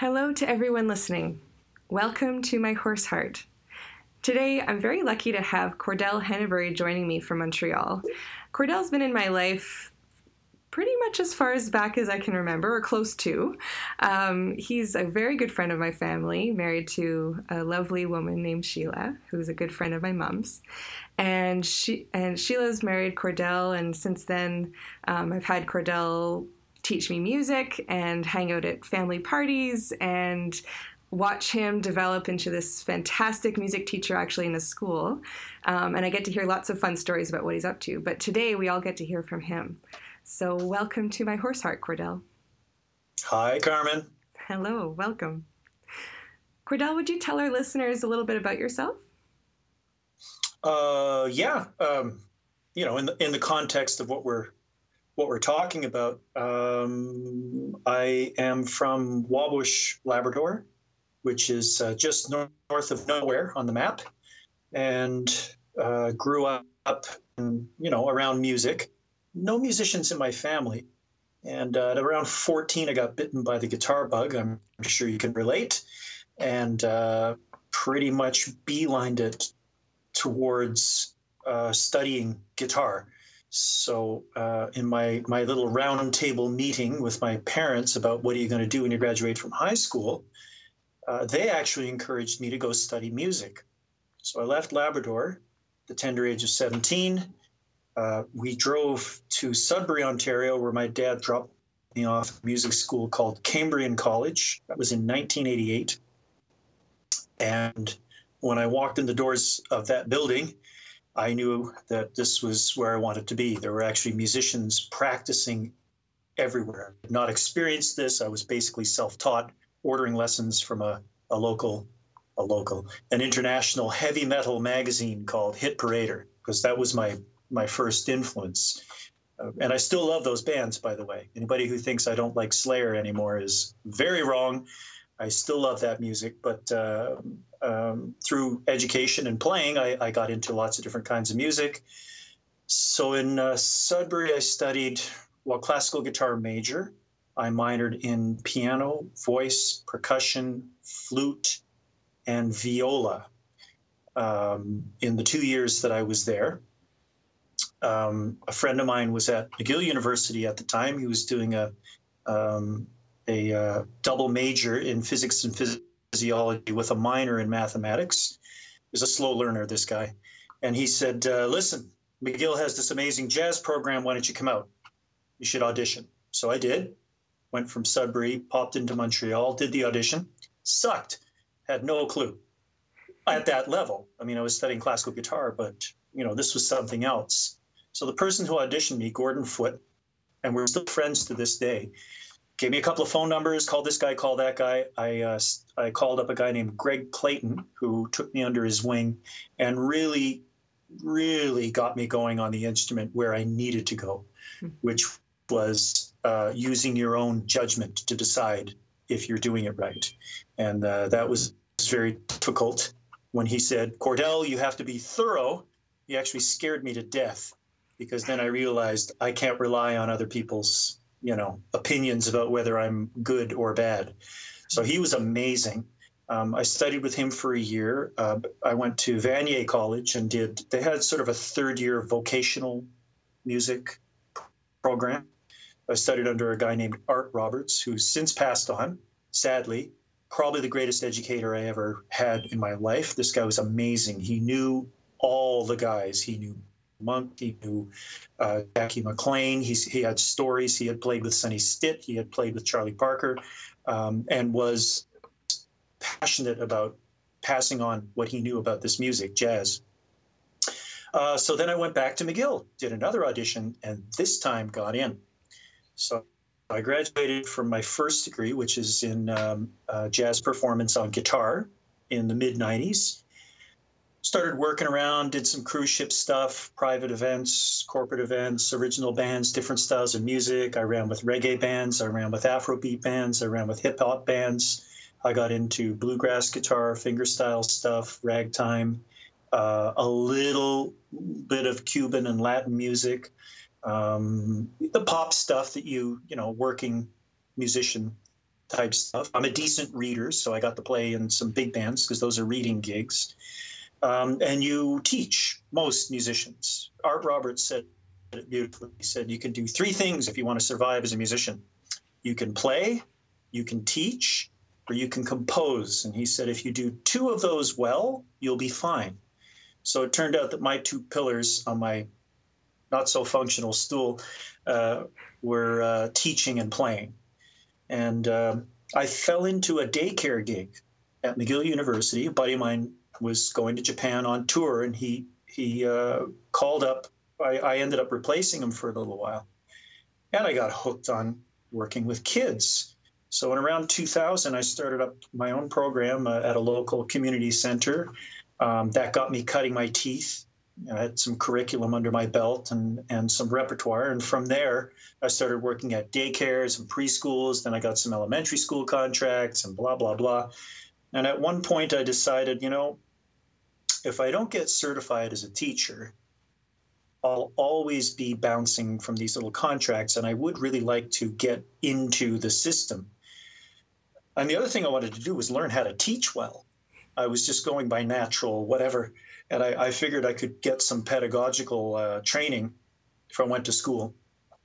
Hello to everyone listening. Welcome to my Horse Heart. Today, I'm very lucky to have Cordell Henneberry joining me from Montreal. Cordell's been in my life pretty much as far as back as I can remember, or close to. He's a very good friend of my family, married to a lovely woman named Sheila, who's a good friend of my mom's. And Sheila's married Cordell, and since then, I've had Cordell teach me music and hang out at family parties and watch him develop into this fantastic music teacher actually in a school. And I get to hear lots of fun stories about what he's up to. But today we all get to hear from him. So welcome to my Horse Heart, Cordell. Hi, Carmen. Hello, welcome. Cordell, would you tell our listeners a little bit about yourself? Yeah. In the context of what we're talking about, I am from Wabush, Labrador, which is just north of nowhere on the map, and grew up, around music. No musicians in my family, and at around 14, I got bitten by the guitar bug. I'm sure you can relate, and pretty much beelined it towards studying guitar. So in my little round table meeting with my parents about what are you going to do when you graduate from high school, they actually encouraged me to go study music. So I left Labrador at the tender age of 17. We drove to Sudbury, Ontario, where my dad dropped me off at a music school called Cambrian College. That was in 1988. And when I walked in the doors of that building, I knew that this was where I wanted to be. There were actually musicians practicing everywhere. I had not experienced this. I was basically self-taught, ordering lessons from an international heavy metal magazine called Hit Parader, because that was my first influence. And I still love those bands, by the way. Anybody who thinks I don't like Slayer anymore is very wrong. I still love that music, but through education and playing, I got into lots of different kinds of music. So in Sudbury, I studied, classical guitar major. I minored in piano, voice, percussion, flute, and viola in the 2 years that I was there. A friend of mine was at McGill University at the time. He was doing a double major in physics and physiology with a minor in mathematics. He was a slow learner, this guy. And he said, listen, McGill has this amazing jazz program. Why don't you come out? You should audition. So I did. Went from Sudbury, popped into Montreal, did the audition. Sucked. Had no clue at that level. I mean, I was studying classical guitar, but, this was something else. So the person who auditioned me, Gordon Foote, and we're still friends to this day, gave me a couple of phone numbers, call this guy, call that guy. I called up a guy named Greg Clayton, who took me under his wing and really, really got me going on the instrument where I needed to go, which was using your own judgment to decide if you're doing it right. And that was very difficult. When he said, Cordell, you have to be thorough, he actually scared me to death, because then I realized I can't rely on other people's, opinions about whether I'm good or bad. So he was amazing. I studied with him for a year. I went to Vanier College and they had sort of a third-year vocational music program. I studied under a guy named Art Roberts, who's since passed on, sadly. Probably the greatest educator I ever had in my life. This guy was amazing. He knew all the guys. He knew Monk, he knew Jackie McLean. He had stories. He had played with Sonny Stitt. He had played with Charlie Parker, and was passionate about passing on what he knew about this music, jazz. So then I went back to McGill, did another audition, and this time got in. So I graduated from my first degree, which is in jazz performance on guitar in the mid-'90s. Started working around, did some cruise ship stuff, private events, corporate events, original bands, different styles of music. I ran with reggae bands. I ran with Afrobeat bands. I ran with hip-hop bands. I got into bluegrass guitar, fingerstyle stuff, ragtime, a little bit of Cuban and Latin music. The pop stuff that working musician type stuff. I'm a decent reader, so I got to play in some big bands because those are reading gigs. And you teach most musicians. Art Roberts said it beautifully. He said, you can do three things if you want to survive as a musician. You can play, you can teach, or you can compose. And he said, if you do two of those well, you'll be fine. So it turned out that my two pillars on my not so functional stool were teaching and playing. And I fell into a daycare gig at McGill University. A buddy of mine was going to Japan on tour, and he called up. I ended up replacing him for a little while. And I got hooked on working with kids. So in around 2000, I started up my own program at a local community center. That got me cutting my teeth. I had some curriculum under my belt and some repertoire. And from there, I started working at daycares and preschools. Then I got some elementary school contracts and blah, blah, blah. And at one point, I decided, if I don't get certified as a teacher, I'll always be bouncing from these little contracts. And I would really like to get into the system. And the other thing I wanted to do was learn how to teach well. I was just going by natural, whatever. And I figured I could get some pedagogical training if I went to school.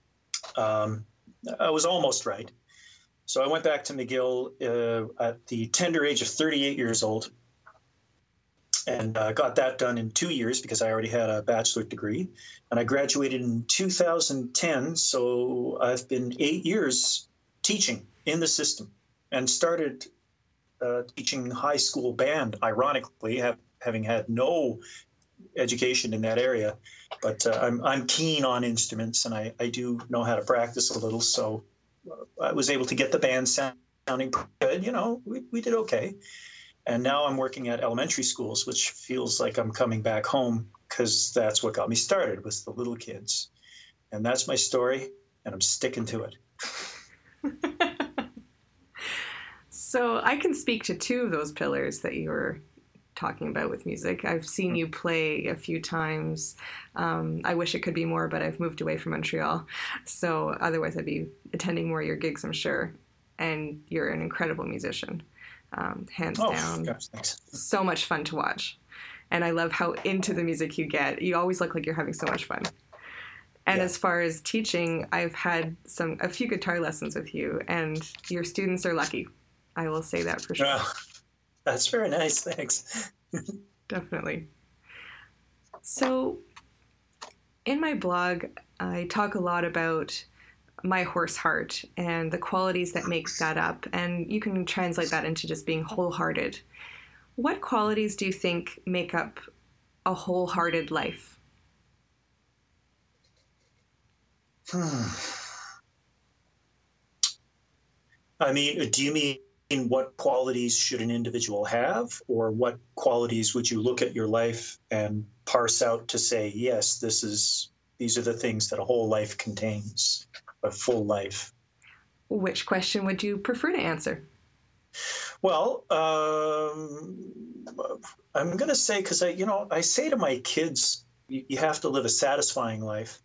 I was almost right. So I went back to McGill at the tender age of 38 years old and got that done in 2 years because I already had a bachelor's degree. And I graduated in 2010. So I've been 8 years teaching in the system and started teaching high school band, ironically, having had no education in that area. But I'm keen on instruments, and I do know how to practice a little. So I was able to get the band sounding good. We did okay. And now I'm working at elementary schools, which feels like I'm coming back home because that's what got me started, was the little kids. And that's my story, and I'm sticking to it. So I can speak to two of those pillars that you were talking about with music. I've seen you play a few times. I wish it could be more, but I've moved away from Montreal. So otherwise I'd be attending more of your gigs, I'm sure. And you're an incredible musician, hands down. Gosh, thanks. So much fun to watch. And I love how into the music you get. You always look like you're having so much fun. And as far as teaching, I've had a few guitar lessons with you, and your students are lucky. I will say that for sure. That's very nice. Thanks. Definitely. So in my blog, I talk a lot about my horse heart and the qualities that make that up. And you can translate that into just being wholehearted. What qualities do you think make up a wholehearted life? I mean, do you mean what qualities should an individual have, or what qualities would you look at your life and parse out to say, yes, these are the things that a whole life contains, a full life? Which question would you prefer to answer? Well, I'm going to say, because I say to my kids, you have to live a satisfying life,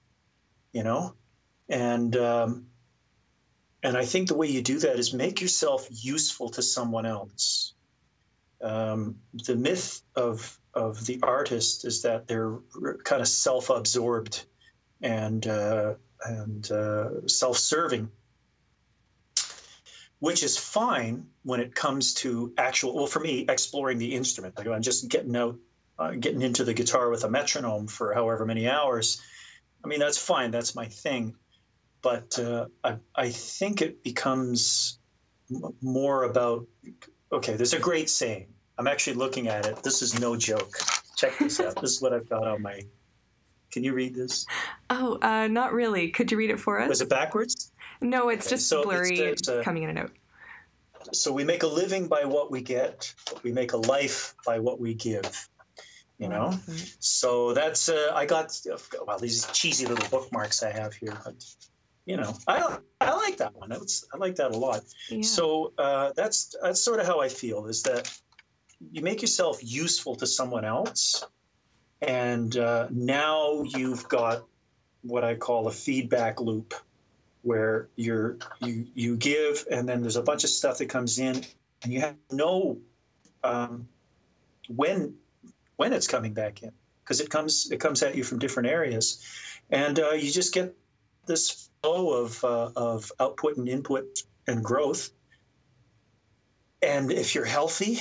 and I think the way you do that is make yourself useful to someone else. The myth of the artist is that they're kind of self-absorbed and self-serving, which is fine when it comes to for me, exploring the instrument. Like I'm just getting into the guitar with a metronome for however many hours. I mean, that's fine. That's my thing. But I think it becomes more about, okay, there's a great saying. I'm actually looking at it. This is no joke. Check this out. This is what I've got on my, can you read this? Oh, not really. Could you read it for us? Was it backwards? No, it's just blurry. It's coming in and out. So we make a living by what we get. We make a life by what we give. So that's, I got, these cheesy little bookmarks I have here, but I like that one. I like that a lot. Yeah. So that's sort of how I feel, is that you make yourself useful to someone else, and now you've got what I call a feedback loop. where you give, and then there's a bunch of stuff that comes in, and you have to know when it's coming back in, because it comes at you from different areas, and you just get this flow of output and input and growth. And if you're healthy,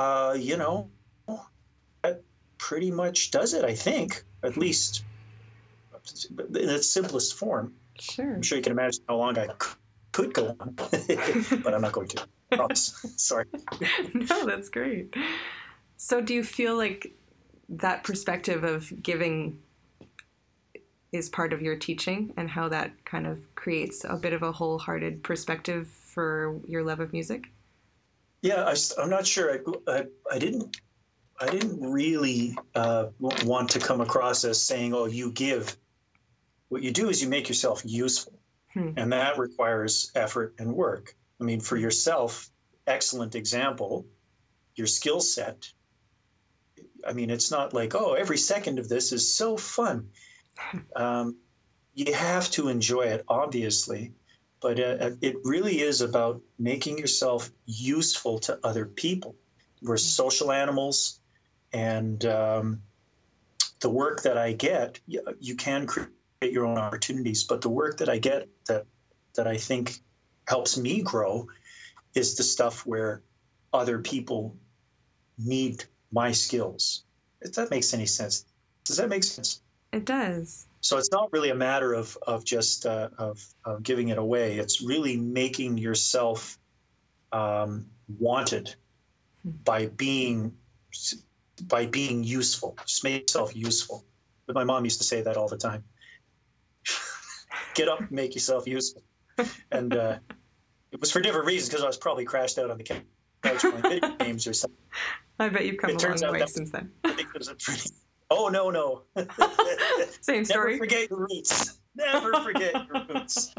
that pretty much does it, I think, at least in its simplest form. Sure. I'm sure you can imagine how long I could go on, but I'm not going to. I promise. Sorry. No, that's great. So do you feel like that perspective of giving is part of your teaching, and how that kind of creates a bit of a wholehearted perspective for your love of music? Yeah, I'm not sure. I didn't really want to come across as saying, "Oh, you give." What you do is you make yourself useful, and that requires effort and work. I mean, for yourself, excellent example, your skill set. I mean, it's not like, oh, every second of this is so fun. You have to enjoy it, obviously, but it really is about making yourself useful to other people. We're social animals, and the work that I get, you can create your own opportunities, but the work that I get that I think helps me grow is the stuff where other people need my skills. If that makes any sense. Does that make sense? It does. So it's not really a matter of just giving it away. It's really making yourself wanted by being useful. Just make yourself useful. But my mom used to say that all the time. Get up and make yourself useful. And it was for different reasons, because I was probably crashed out on the couch playing video games or something. I bet you've come a long way since then. Oh, no. Same story. Never forget your roots. Never forget your roots.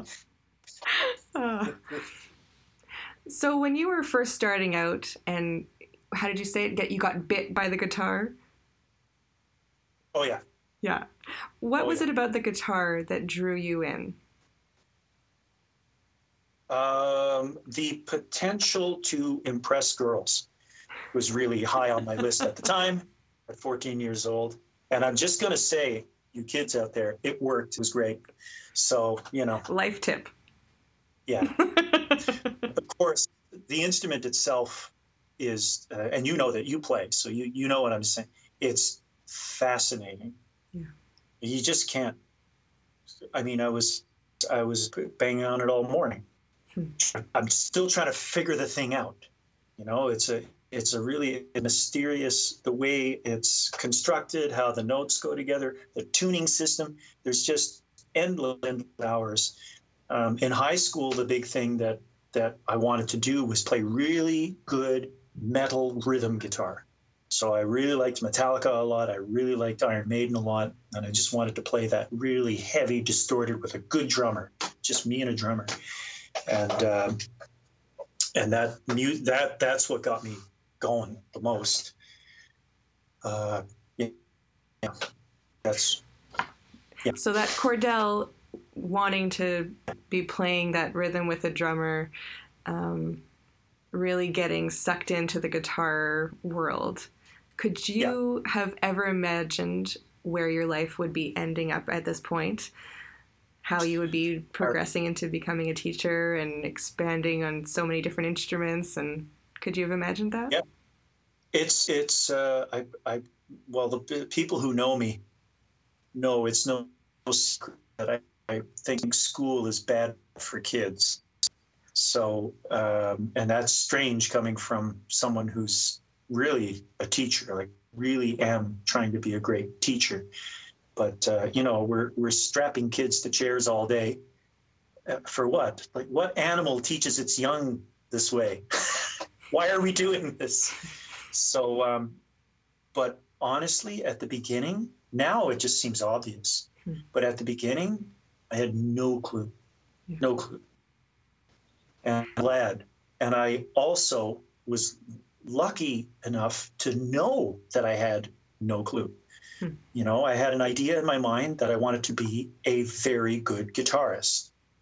So when you were first starting out, and how did you say it? You got bit by the guitar? Oh, yeah. Yeah. What was it about the guitar that drew you in? The potential to impress girls was really high on my list at the time, at 14 years old. And I'm just going to say, you kids out there, it worked. It was great. So, Life tip. Yeah. Of course, the instrument itself is, and you know that you play, so you know what I'm saying. It's fascinating. Yeah. You just can't. I mean, I was banging on it all morning. I'm still trying to figure the thing out. It's a really mysterious, the way it's constructed, how the notes go together, the tuning system. There's just endless hours. In high school, the big thing that I wanted to do was play really good metal rhythm guitar. So I really liked Metallica a lot. I really liked Iron Maiden a lot. And I just wanted to play that really heavy, distorted with a good drummer, just me and a drummer. And that's what got me going the most. So that Cordell wanting to be playing that rhythm with a drummer, really getting sucked into the guitar world. Could you have ever imagined where your life would be ending up at this point? How you would be progressing into becoming a teacher and expanding on so many different instruments, and could you have imagined that? Yeah, well, the people who know me know it's no secret that I think school is bad for kids. So, and that's strange coming from someone who's really a teacher, like really am trying to be a great teacher. But, we're strapping kids to chairs all day. For what? Like, what animal teaches its young this way? Why are we doing this? So, but honestly, at the beginning, now it just seems obvious. But at the beginning, I had no clue. No clue. And I'm glad. And I also was lucky enough to know that I had no clue. I had an idea in my mind that I wanted to be a very good guitarist.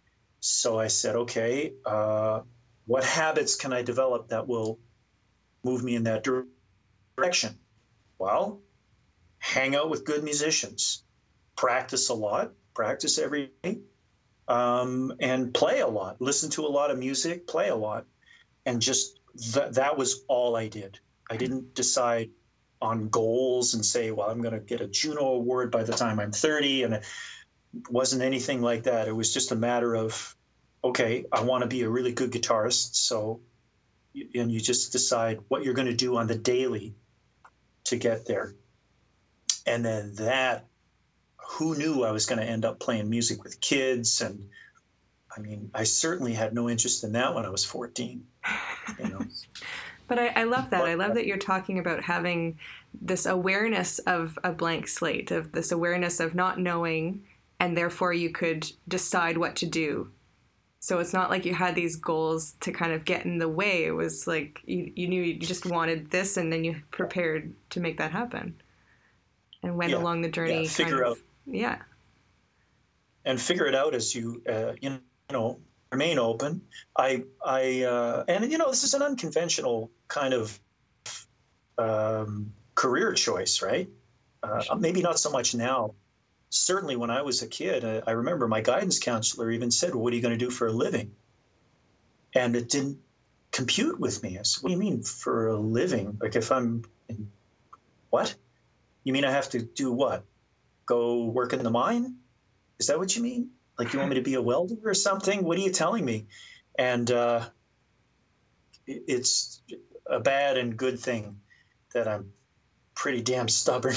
So I said, okay, what habits can I develop that will move me in that direction? Well, hang out with good musicians, practice a lot, practice every day, and play a lot, listen to a lot of music, play a lot. And just that was all I did. I didn't decide on goals and say, well, I'm going to get a Juno Award by the time I'm 30. And it wasn't anything like that. It was just a matter of, okay, I want to be a really good guitarist. So, and you just decide what you're going to do on the daily to get there. And then that, who knew I was going to end up playing music with kids? And I mean, I certainly had no interest in that when I was 14, you know. But I love that. I love that you're talking about having this awareness of a blank slate, of this awareness of not knowing, and therefore you could decide what to do. So it's not like you had these goals to kind of get in the way. It was like you knew you just wanted this, and then you prepared to make that happen and went along the journey. Yeah. And figure it out as you, you know, remain open. And you know, this is an unconventional kind of career choice, right? Maybe not so much now. Certainly when I was a kid, I remember my guidance counselor even said, well, what are you going to do for a living? And it didn't compute with me. I said, what do you mean for a living? Like what? You mean I have to do what? Go work in the mine? Is that what you mean? Like you want me to be a welder or something? What are you telling me? And it's a bad and good thing that I'm pretty damn stubborn.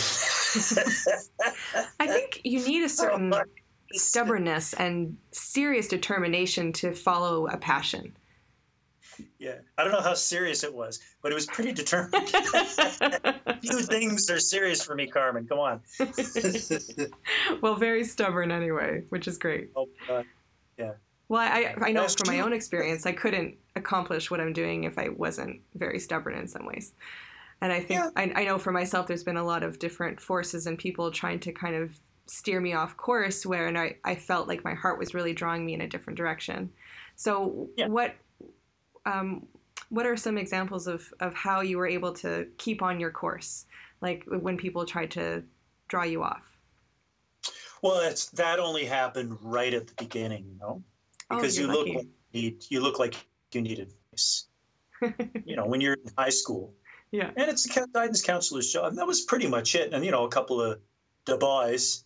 I think you need a certain stubbornness and serious determination to follow a passion. Yeah. I don't know how serious it was, but it was pretty determined. Few things are serious for me, Carmen. Come on. Well, very stubborn anyway, which is great. Oh, yeah. Well, I know from my own experience, I couldn't accomplish what I'm doing if I wasn't very stubborn in some ways. And I think, I know for myself, there's been a lot of different forces and people trying to kind of steer me off course where I felt like my heart was really drawing me in a different direction. So what are some examples of how you were able to keep on your course, like when people tried to draw you off? Well, that only happened right at the beginning, you know, because you look like you need advice, you know, when you're in high school. Yeah. And it's a guidance counselor's job. And that was pretty much it. And, you know, a couple of the boys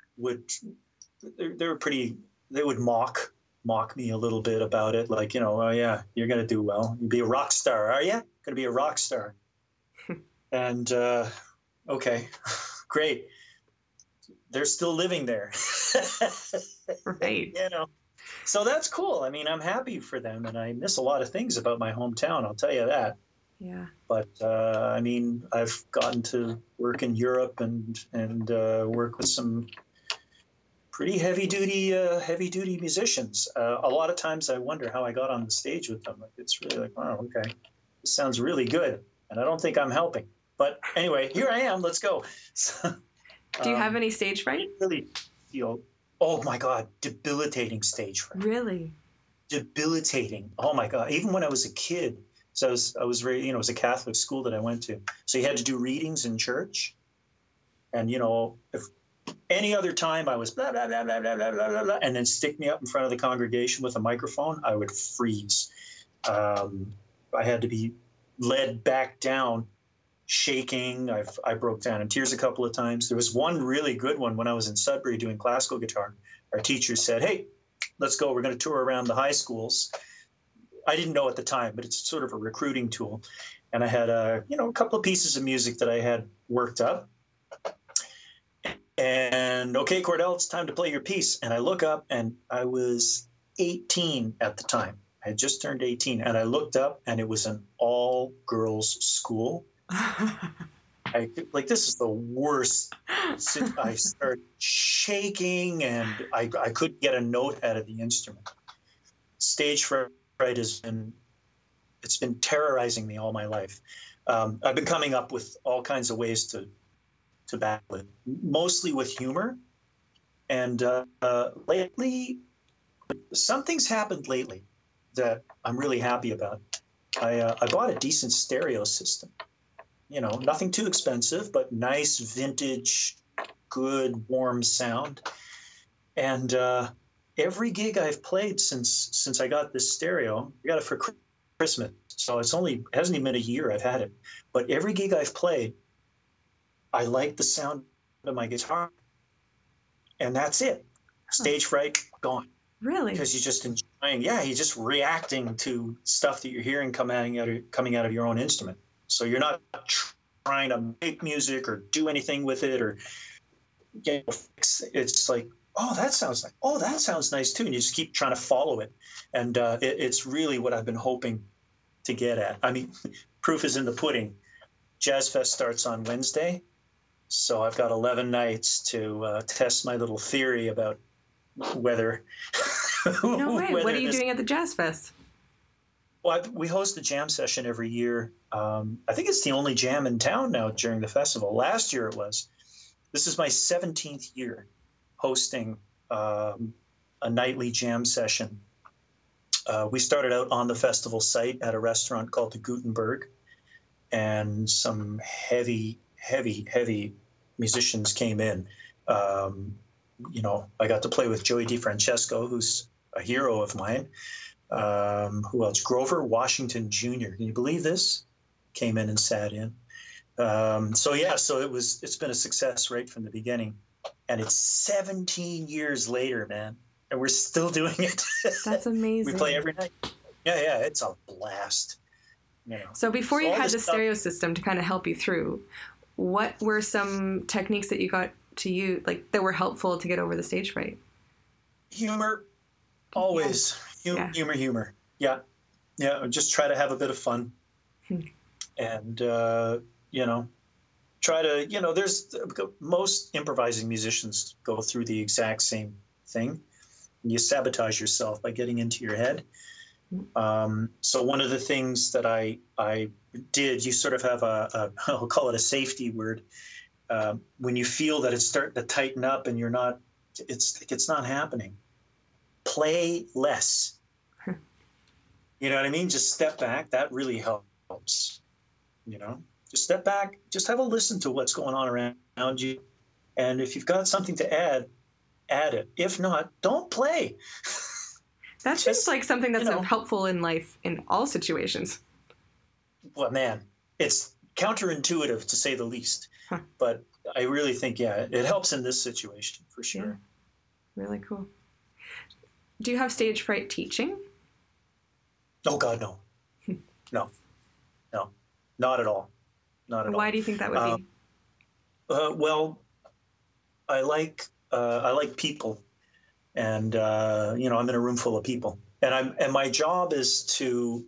they would mock me a little bit about it. Like, you know, oh yeah, you're going to do well. You'll be a rock star. Are you going to be a rock star? And, okay, great. They're still living there. Right. You know, so that's cool. I mean, I'm happy for them. And I miss a lot of things about my hometown. I'll tell you that. Yeah. But I mean, I've gotten to work in Europe and work with some pretty heavy duty musicians. A lot of times, I wonder how I got on the stage with them. Like, it's really like, wow, okay, this sounds really good, and I don't think I'm helping. But anyway, here I am. Let's go. So, do you have any stage fright? I really feel. Oh my God, debilitating stage fright. Really? Debilitating. Oh my God. Even when I was a kid. So I was very, you know, it was a Catholic school that I went to. So you had to do readings in church. And, you know, if any other time I was blah, blah, blah, blah, blah, blah, blah, blah, and then stick me up in front of the congregation with a microphone, I would freeze. I had to be led back down, shaking. I broke down in tears a couple of times. There was one really good one when I was in Sudbury doing classical guitar. Our teacher said, hey, let's go. We're going to tour around the high schools. I didn't know at the time, but it's sort of a recruiting tool. And I had a couple of pieces of music that I had worked up. And okay, Cordell, it's time to play your piece. And I look up, and I was 18 at the time. I had just turned 18, and I looked up, and it was an all-girls school. This is the worst. I started shaking, and I couldn't get a note out of the instrument. Stage fright has been terrorizing me all my life. I've been coming up with all kinds of ways to battle it, mostly with humor. And lately, something's happened lately that I'm really happy about. I bought a decent stereo system. You know, nothing too expensive, but nice, vintage, good, warm sound. And every gig I've played since I got this stereo, I got it for Christmas, so it hasn't even been a year I've had it. But every gig I've played, I like the sound of my guitar, and that's it. Stage fright gone. Really? Because you're just enjoying. Yeah, you're just reacting to stuff that you're hearing coming out of your own instrument. So you're not trying to make music or do anything with it, or it's like, oh, that sounds nice too, and you just keep trying to follow it. And it's really what I've been hoping to get at. I mean, proof is in the pudding. Jazz Fest starts on Wednesday, so I've got 11 nights to test my little theory about whether. No way. What are you doing at the Jazz Fest? Well, we host a jam session every year. I think it's the only jam in town now during the festival. Last year it was. This is my 17th year hosting a nightly jam session. We started out on the festival site at a restaurant called the Gutenberg, and some heavy musicians came in. You know, I got to play with Joey DeFrancesco, who's a hero of mine. Who else? Grover Washington Jr. Can you believe this? Came in and sat in. So it's been a success right from the beginning, and it's 17 years later, man, and we're still doing it. That's amazing. We play every night. Yeah, it's a blast. You know. So before you had the stereo system to kind of help you through, what were some techniques that you got to use, like that were helpful to get over the stage fright? Humor, always. Yeah. Humor. Yeah. Just try to have a bit of fun, and try to, there's most improvising musicians go through the exact same thing. You sabotage yourself by getting into your head. So one of the things that I did, you sort of have I'll call it a safety word. When you feel that it's starting to tighten up and it's not happening, play less. You know what I mean? Just step back. That really helps. Just step back. Just have a listen to what's going on around you. And if you've got something to add it. If not, don't play. That seems like something that's helpful in life in all situations. Well, man, it's counterintuitive to say the least. But I really think, it helps in this situation for sure. Yeah. Really cool. Do you have stage fright teaching? Oh, God, no. No, not at all. Not at all. Why do you think that would be? Well, I like people, and I'm in a room full of people, and my job is to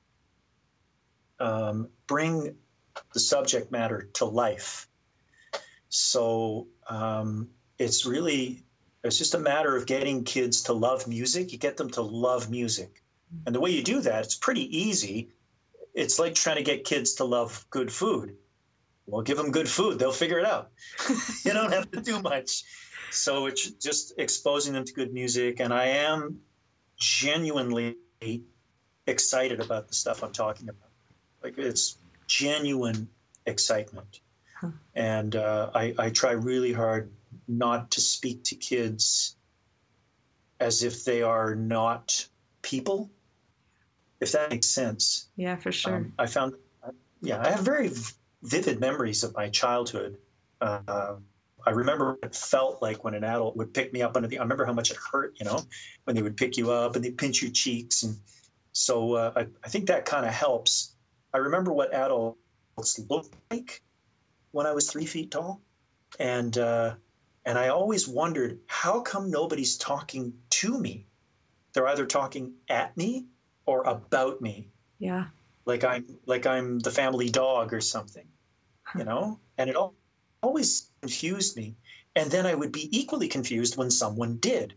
bring the subject matter to life. So it's just a matter of getting kids to love music. You get them to love music. And the way you do that, it's pretty easy. It's like trying to get kids to love good food. Well, give them good food. They'll figure it out. You don't have to do much. So it's just exposing them to good music. And I am genuinely excited about the stuff I'm talking about. Like, it's genuine excitement. And I try really hard not to speak to kids as if they are not people, if that makes sense. Yeah, for sure. I have very vivid memories of my childhood. I remember what it felt like when an adult would pick me up I remember how much it hurt, when they would pick you up and they pinch your cheeks. And so I think that kind of helps. I remember what adults looked like when I was 3 feet tall. And I always wondered, how come nobody's talking to me? They're either talking at me or about me. Yeah. Like I'm the family dog or something, And it always confused me. And then I would be equally confused when someone did.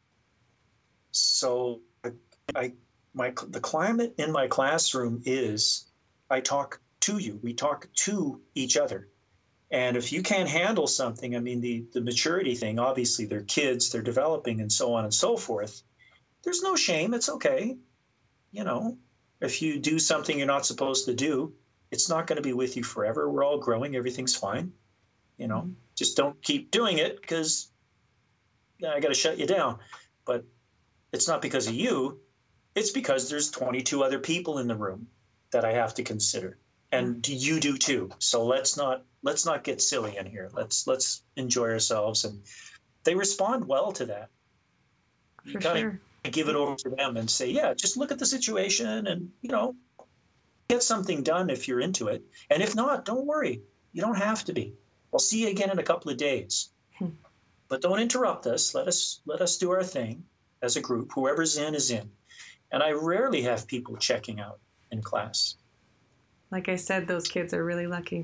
So the climate in my classroom is I talk to you. We talk to each other. And if you can't handle something, I mean, the maturity thing, obviously they're kids, they're developing and so on and so forth. there's no shame. It's okay. You know, if you do something you're not supposed to do, it's not going to be with you forever. We're all growing. Everything's fine. You know, just don't keep doing it because I got to shut you down. But it's not because of you. It's because there's 22 other people in the room that I have to consider, and you do too. So let's not get silly in here. Let's enjoy ourselves. And they respond well to that. You gotta give it over to them and say, yeah, just look at the situation and, you know, get something done if you're into it. And if not, don't worry. You don't have to be. I'll see you again in a couple of days. But don't interrupt us. Let us do our thing as a group. Whoever's in is in. And I rarely have people checking out in class. Like I said, those kids are really lucky.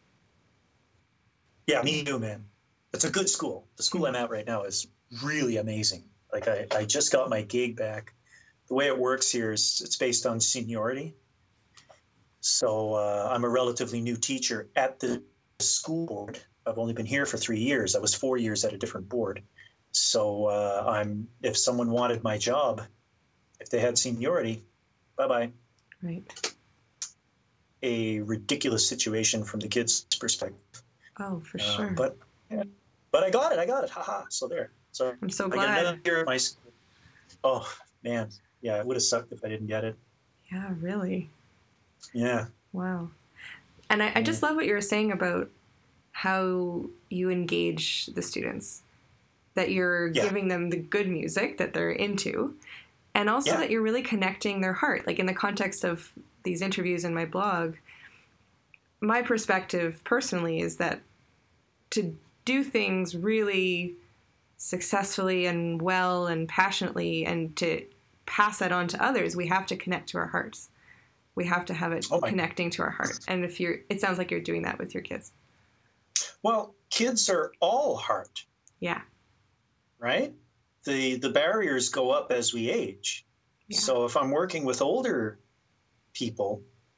Yeah, me too, man. It's a good school. The school I'm at right now is really amazing. Like I just got my gig back. The way it works here is it's based on seniority. So I'm a relatively new teacher at the school board. I've only been here for 3 years. I was 4 years at a different board. So if someone wanted my job, if they had seniority, bye-bye. Right. A ridiculous situation from the kids' perspective. Oh, for sure. But I got it. Haha. So there. So I'm so I glad. got another year at my school. Oh, man. Yeah, it would have sucked if I didn't get it. Yeah, really. Yeah. Wow. And I just love what you were saying about how you engage the students, that you're giving them the good music that they're into, and also that you're really connecting their heart. Like in the context of these interviews in my blog, my perspective personally is that to do things really successfully and well and passionately and to pass that on to others, we have to connect to our hearts. We have to have it connecting to our heart. And it sounds like you're doing that with your kids. Well, kids are all heart. Yeah. Right? The barriers go up as we age. Yeah. So if I'm working with older people,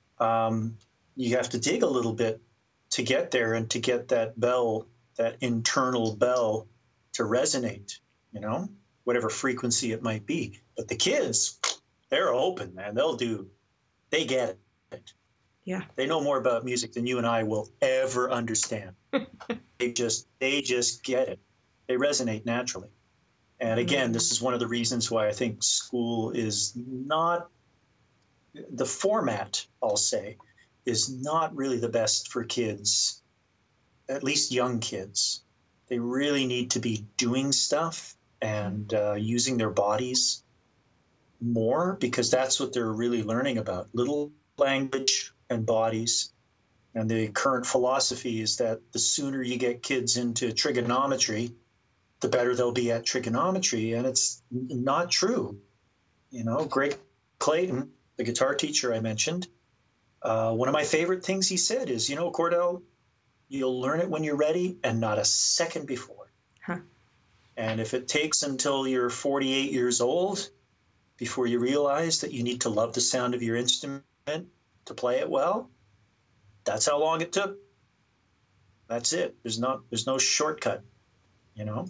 you have to dig a little bit to get there and to get that bell, that internal bell, to resonate, you know, whatever frequency it might be. But the kids, they're open, man. They get it. Yeah. They know more about music than you and I will ever understand. They just get it. They resonate naturally. And again, this is one of the reasons why I think school is not, the format, I'll say, is not really the best for kids, at least young kids. They really need to be doing stuff and using their bodies more, because that's what they're really learning about, little language and bodies. And the current philosophy is that the sooner you get kids into trigonometry, the better they'll be at trigonometry. And it's not true. You know, Greg Clayton, the guitar teacher I mentioned, one of my favorite things he said is, you know, Cordell, you'll learn it when you're ready and not a second before. Huh. And if it takes until you're 48 years old before you realize that you need to love the sound of your instrument to play it well, that's how long it took. That's it. There's no shortcut, you know.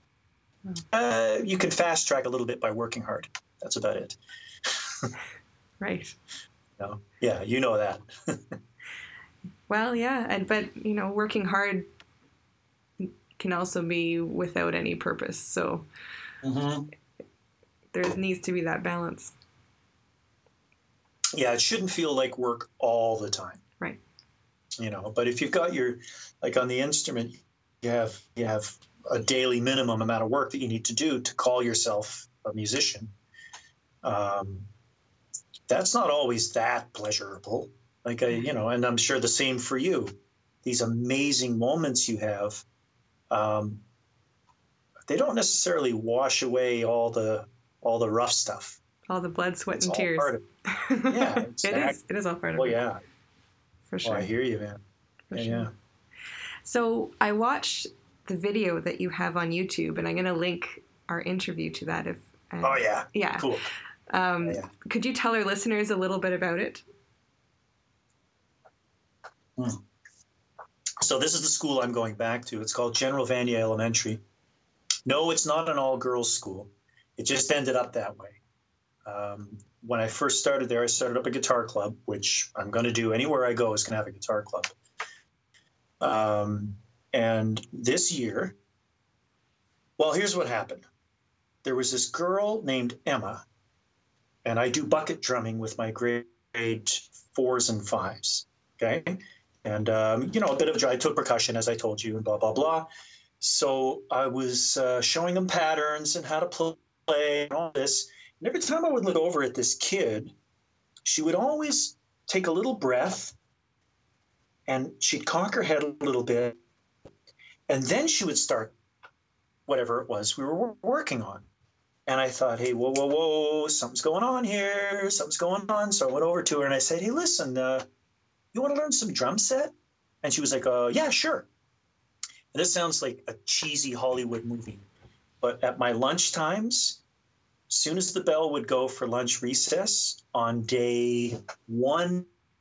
You can fast track a little bit by working hard. That's about it. Right. No. Yeah, you know that. Well, yeah, but you know, working hard can also be without any purpose. So there needs to be that balance. Yeah, it shouldn't feel like work all the time. Right. You know, but if you've got your, like on the instrument, you have a daily minimum amount of work that you need to do to call yourself a musician. That's not always that pleasurable. Like, you know, and I'm sure the same for you. These amazing moments you have, they don't necessarily wash away all the rough stuff. All the blood, sweat, it's and all tears. Part of it. Yeah, exactly. It is all part of it. it. Yeah. For sure. Oh, I hear you, man. For sure. Yeah. So I watched the video that you have on YouTube, and I'm going to link our interview to that. Oh, yeah. Yeah. Cool. Could you tell our listeners a little bit about it? So this is the school I'm going back to. It's called General Vanier Elementary. No, it's not an all-girls school. It just ended up that way. When I first started there, I started up a guitar club, which I'm going to do anywhere I go is going to have a guitar club. And this year, well, here's what happened. There was this girl named Emma, and I do bucket drumming with my grade 4s and 5s. Okay. And, you know, a bit of, I took percussion, as I told you, and blah, blah, blah. So I was showing them patterns and how to play and all this. And every time I would look over at this kid, she would always take a little breath and she'd cock her head a little bit. And then she would start whatever it was we were working on. And I thought, hey, whoa, whoa, whoa, something's going on here. Something's going on. So I went over to her and I said, hey, listen, you want to learn some drum set? And she was like, yeah, sure. And this sounds like a cheesy Hollywood movie. But at my lunch times, as soon as the bell would go for lunch recess on day 1,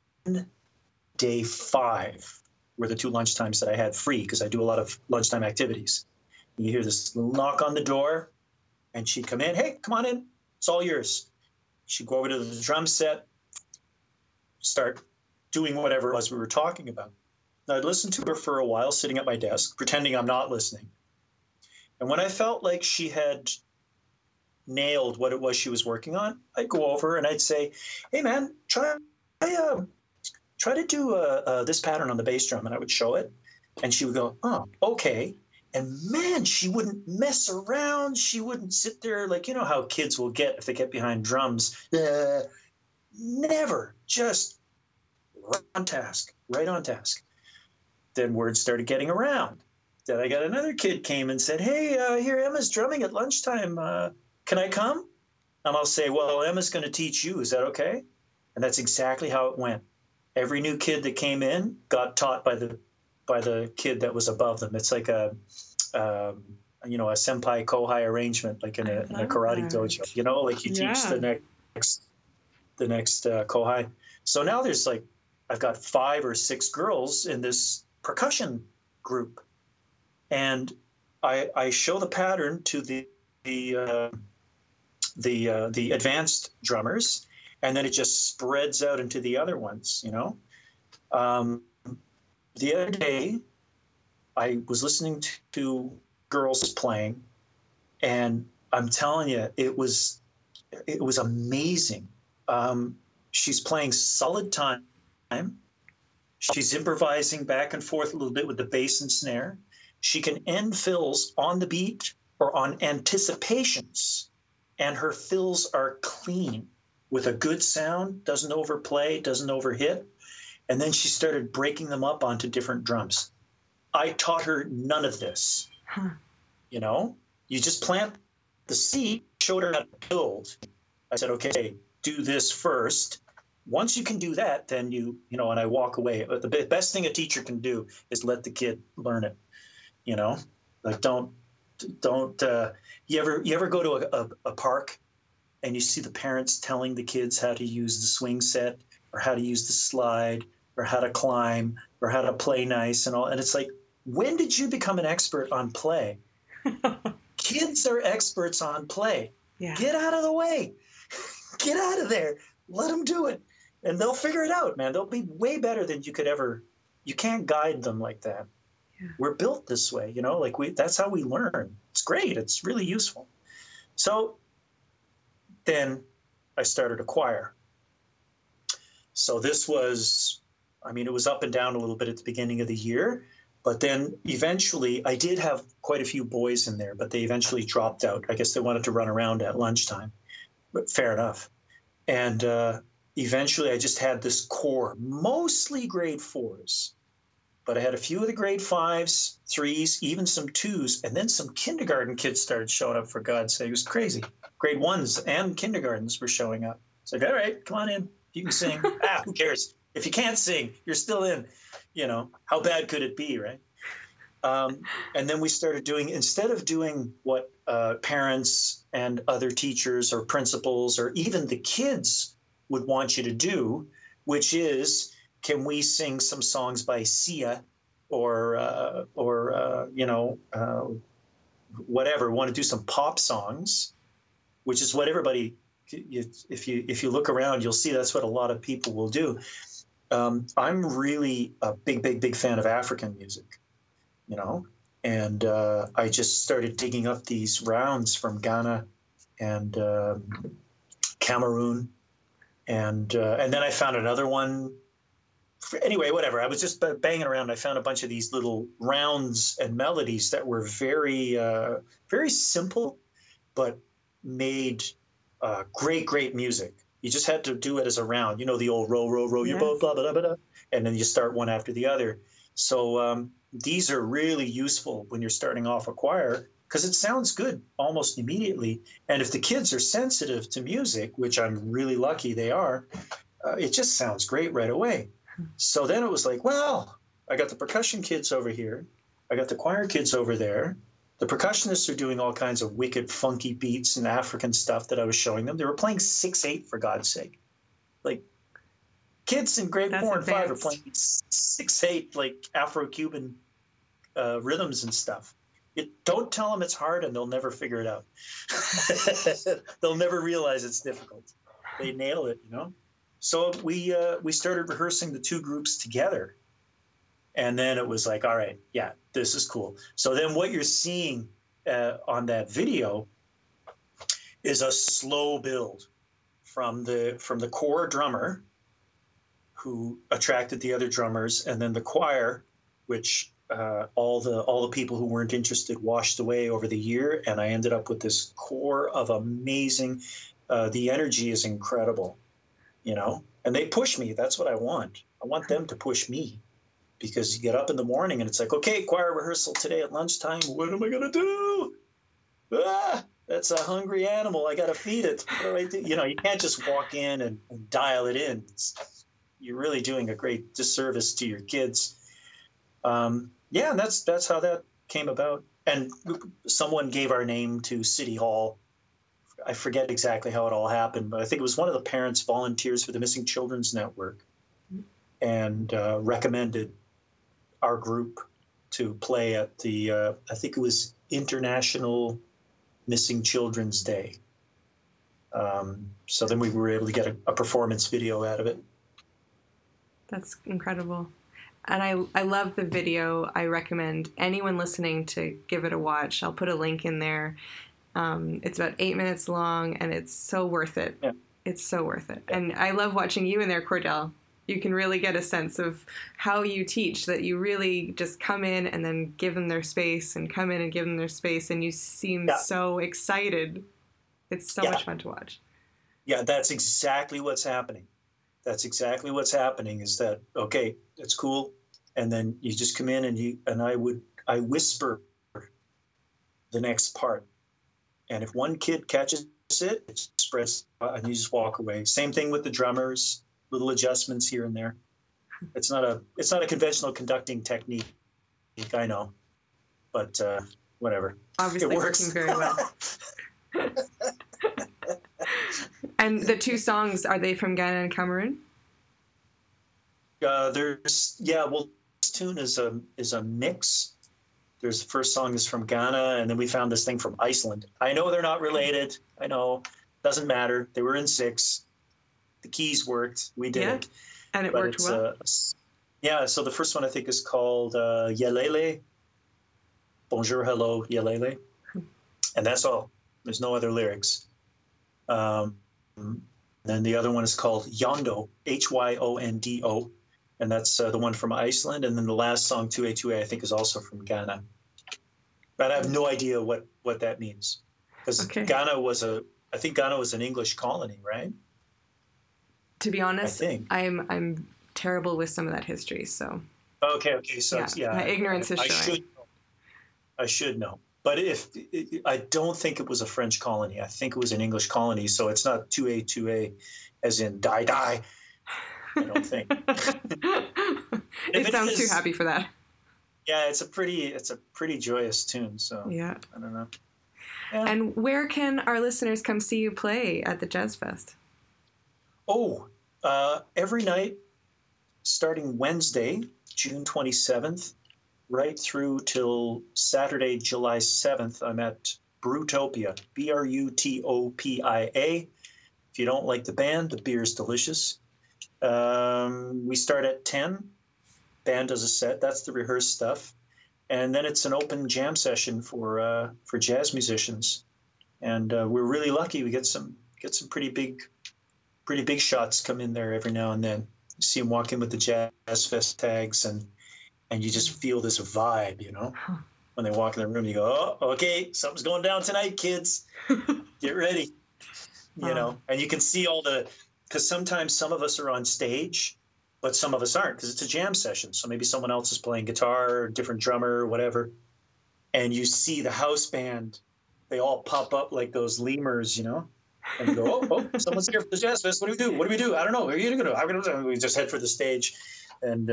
day 5 were the 2 lunch times that I had free because I do a lot of lunchtime activities. And you hear this little knock on the door and she'd come in. Hey, come on in. It's all yours. She'd go over to the drum set, start doing whatever it was we were talking about. And I'd listen to her for a while sitting at my desk, pretending I'm not listening. And when I felt like she had nailed what it was she was working on, I'd go over and I'd say, hey, man, try to do this pattern on the bass drum. And I would show it. And she would go, oh, okay. And man, she wouldn't mess around. She wouldn't sit there like, you know how kids will get if they get behind drums. Never. Just right on task, right on task. Then word started getting around. Then I got another kid came and said, hey, here Emma's drumming at lunchtime. Can I come? And I'll say, well, Emma's going to teach you. Is that okay? And that's exactly how it went. Every new kid that came in got taught by the kid that was above them. It's like a senpai kohai arrangement, like in a karate dojo. You know, like you teach the next kohai. So now there's like I've got 5 or 6 girls in this percussion group, and I show the pattern to the advanced drummers, and then it just spreads out into the other ones. You know, the other day I was listening to girls playing, and I'm telling you, it was amazing. She's playing solid time. She's improvising back and forth a little bit with the bass and snare. She can end fills on the beat or on anticipations, and her fills are clean with a good sound, doesn't overplay, doesn't overhit. And then she started breaking them up onto different drums. I taught her none of this. Huh. You know, you just plant the seed, showed her how to build. I said, okay, do this first. Once you can do that, then and I walk away. But the best thing a teacher can do is let the kid learn it. You know, like don't. You ever go to a park and you see the parents telling the kids how to use the swing set or how to use the slide or how to climb or how to play nice and all, and it's like, when did you become an expert on play? Kids are experts on play. Yeah. Get out of the way. Get out of there. Let them do it. And they'll figure it out, man. They'll be way better than you could ever. You can't guide them like that. Yeah. We're built this way, you know, like that's how we learn. It's great. It's really useful. So then I started a choir. So this was, it was up and down a little bit at the beginning of the year. But then eventually, I did have quite a few boys in there, but they eventually dropped out. I guess they wanted to run around at lunchtime, but fair enough. And eventually, I just had this core, mostly grade 4s. But I had a few of the grade 5s, 3s, even some 2s, and then some kindergarten kids started showing up, for God's sake. It was crazy. Grade 1s and kindergartens were showing up. It's like, all right, come on in. You can sing. Who cares? If you can't sing, you're still in. You know, how bad could it be, right? And then we started doing, instead of doing what parents and other teachers or principals or even the kids would want you to do, which is, can we sing some songs by Sia or whatever, want to do some pop songs? which is what everybody, if you look around, you'll see that's what a lot of people will do. I'm really a big fan of African music, you know, and I just started digging up these rounds from Ghana and Cameroon, and then I found another one. Anyway, whatever. I was just banging around. I found a bunch of these little rounds and melodies that were very simple, but made great music. You just had to do it as a round. You know, the old row, row, row your boat, blah, blah, blah, blah, and then you start one after the other. So these are really useful when you're starting off a choir because it sounds good almost immediately. And if the kids are sensitive to music, which I'm really lucky they are, it just sounds great right away. So then it was like, well, I got the percussion kids over here. I got the choir kids over there. The percussionists are doing all kinds of wicked, funky beats and African stuff that I was showing them. They were playing 6/8, for God's sake. Like, kids in grade 4 and 5 are playing 6/8, like Afro-Cuban rhythms and stuff. Don't tell them it's hard and they'll never figure it out. They'll never realize it's difficult. They nail it, you know? So we started rehearsing the two groups together. And then it was like, all right, yeah, this is cool. So then what you're seeing on that video is a slow build from the core drummer who attracted the other drummers, and then the choir, which all the people who weren't interested washed away over the year, and I ended up with this core of amazing. The energy is incredible. You know, and they push me. That's what I want. I want them to push me, because you get up in the morning and it's like, okay, choir rehearsal today at lunchtime. What am I going to do? That's a hungry animal. I got to feed it. What do I do? You know, you can't just walk in and dial it in. You're really doing a great disservice to your kids. And that's how that came about. And someone gave our name to City Hall. I forget exactly how it all happened, but I think it was one of the parents volunteers for the Missing Children's Network and recommended our group to play at the, I think it was International Missing Children's Day. So then we were able to get a performance video out of it. That's incredible. And I love the video. I recommend anyone listening to give it a watch. I'll put a link in there. It's about 8 minutes long, and it's so worth it. Yeah. It's so worth it. And I love watching you in there, Cordell. You can really get a sense of how you teach, that you really just come in and then give them their space and come in and give them their space, and you seem so excited. It's so much fun to watch. Yeah, that's exactly what's happening. That's exactly what's happening is that, okay, that's cool. And then you just come in and I whisper the next part. And if one kid catches it, it spreads and you just walk away. Same thing with the drummers, little adjustments here and there. It's not a conventional conducting technique, I know, but whatever. Obviously it works. Working very well. And the two songs, are they from Ghana and Cameroon? This tune is a mix. There's the first song is from Ghana, and then we found this thing from Iceland. I know they're not related. I know. Doesn't matter. They were in 6. The keys worked. We did it. And it worked well. So the first one I think is called Yelele. Bonjour, hello, Yelele. And that's all. There's no other lyrics. Then the other one is called Hyondo, Hyondo. And that's the one from Iceland. And then the last song, 2A, I think, is also from Ghana. But I have no idea what that means. Because Ghana was an English colony, right? To be honest, I'm terrible with some of that history, so. Okay. So, my ignorance is showing. I should know. But I don't think it was a French colony. I think it was an English colony. So it's not 2A, as in die. I don't think. It sounds too happy for that. Yeah, it's a pretty joyous tune. So yeah, I don't know. Yeah. And where can our listeners come see you play at the Jazz Fest? Oh, every night, starting Wednesday, June 27th, right through till Saturday, July 7th. I'm at Brutopia, Brutopia. If you don't like the band, the beer is delicious. We start at 10. Band does a set. That's the rehearsed stuff. And then it's an open jam session for jazz musicians. And we're really lucky. We get some pretty big shots come in there every now and then. You see them walk in with the Jazz Fest tags, and you just feel this vibe, you know? When they walk in the room, you go, oh, okay, something's going down tonight, kids. Get ready. You know, and you can see because sometimes some of us are on stage, but some of us aren't, because it's a jam session. So maybe someone else is playing guitar, different drummer, whatever. And you see the house band, they all pop up like those lemurs, you know? And you go, oh, someone's here for the Jazz Fest. What do we do? What do we do? I don't know. What are you going to do? I'm going to do. We just head for the stage and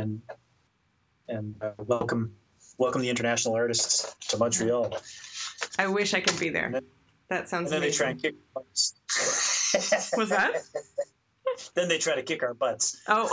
welcome the international artists to Montreal. I wish I could be there. That sounds amazing. Then they try and kick our butts. Was that? Then they try to kick our butts. Oh.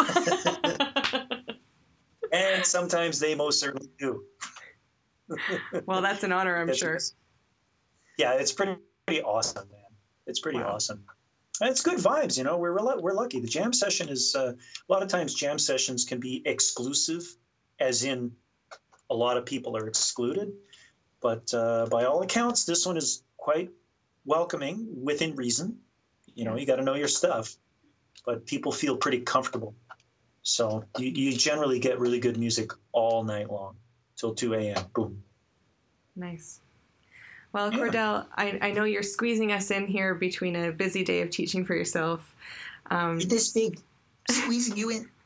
And sometimes they most certainly do. Well, that's an honor, I'm sure. Yeah, it's pretty awesome, man. It's pretty awesome. And it's good vibes, you know. We're lucky. The jam session is a lot of times jam sessions can be exclusive, as in a lot of people are excluded. But by all accounts, this one is quite welcoming within reason. You know, you got to know your stuff, but people feel pretty comfortable. So you generally get really good music all night long till 2 a.m. Boom. Nice. Well, Cordell, I know you're squeezing us in here between a busy day of teaching for yourself. This big, squeezing you in.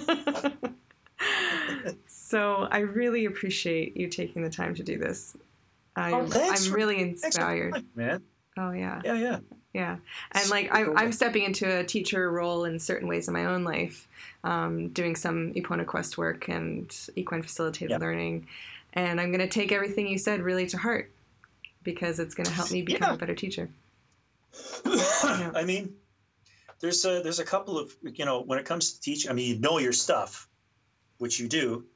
So I really appreciate you taking the time to do this. I'm really inspired. Thanks for man. Oh, yeah. Yeah. And like I'm stepping into a teacher role in certain ways in my own life, doing some Eponaquest work and equine facilitated learning. And I'm going to take everything you said really to heart, because it's going to help me become a better teacher. I mean, there's a couple of, you know, when it comes to teaching, I mean, you know your stuff, which you do.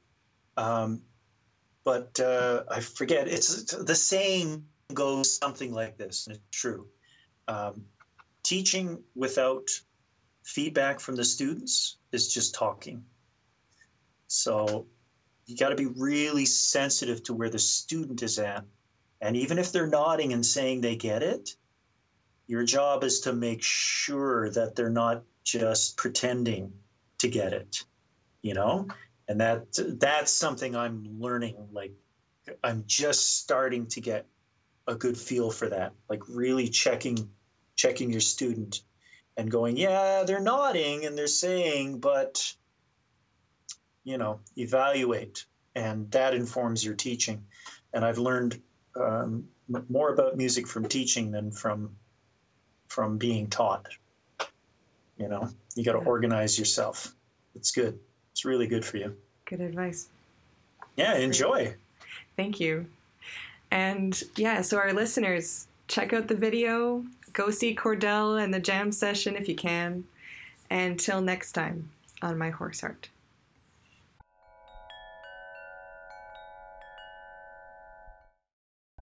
But I forget, it's the saying goes something like this, and it's true. Teaching without feedback from the students is just talking. So you got to be really sensitive to where the student is at. And even if they're nodding and saying they get it, your job is to make sure that they're not just pretending to get it, you know? And that's something I'm learning. Like, I'm just starting to get a good feel for that, like really checking your student and going, yeah, they're nodding and they're saying, but, you know, evaluate. And that informs your teaching. And I've learned more about music from teaching than from being taught. You know, you got to organize yourself. It's good. It's really good for you. Good advice. Yeah, That's enjoy. Great. Thank you. And yeah, so our listeners, check out the video, go see Cordell and the jam session if you can. And till next time on My Horse Heart.